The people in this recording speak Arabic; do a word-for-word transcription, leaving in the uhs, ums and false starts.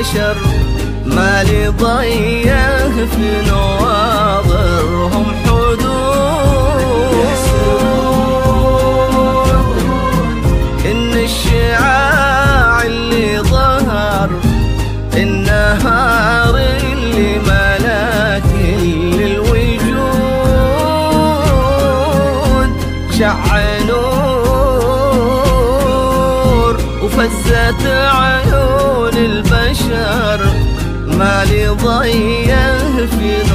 البشر ما لي ضيه في نواظرهم حدود. إن الشعاع اللي ظهر النهار اللي ملا كل الوجود شع نور وفزت عيون البشر ما لي ضيه في